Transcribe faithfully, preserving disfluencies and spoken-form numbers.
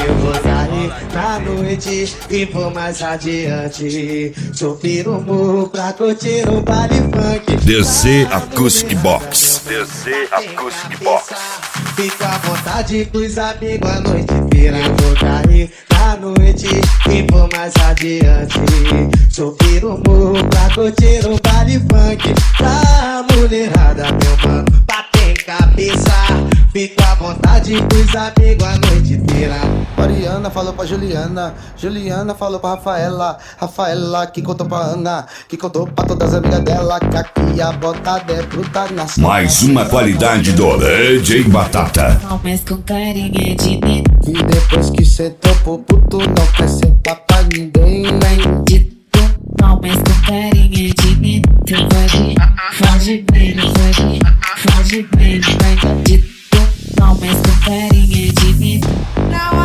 eu vou sair na noite e vou mais adiante. Subir o morro pra curtir um baile funk. D C Acoustic Box. D C Acoustic Box. Fica à vontade com os amigos a noite inteira. Eu vou cair na noite e vou mais adiante. Subir o morro pra curtir um baile funk. Pra mulherada, meu mano, bater cabeça. Fica à vontade com os amigos a noite inteira. Mariana falou pra Juliana, Juliana falou pra Rafaela, Rafaela que contou pra Ana, que contou pra todas as amigas dela, que aqui a botada é bruta na cena. Mais uma qualidade do D J Batata. Mas com carinha de mim. E depois que cê topou puto, não quer sentar pra ninguém. Bandido, não, mas com carinha de mim. Tu pode, pode bem, pode, pode bem, bandido, não, mas com carinha de mim.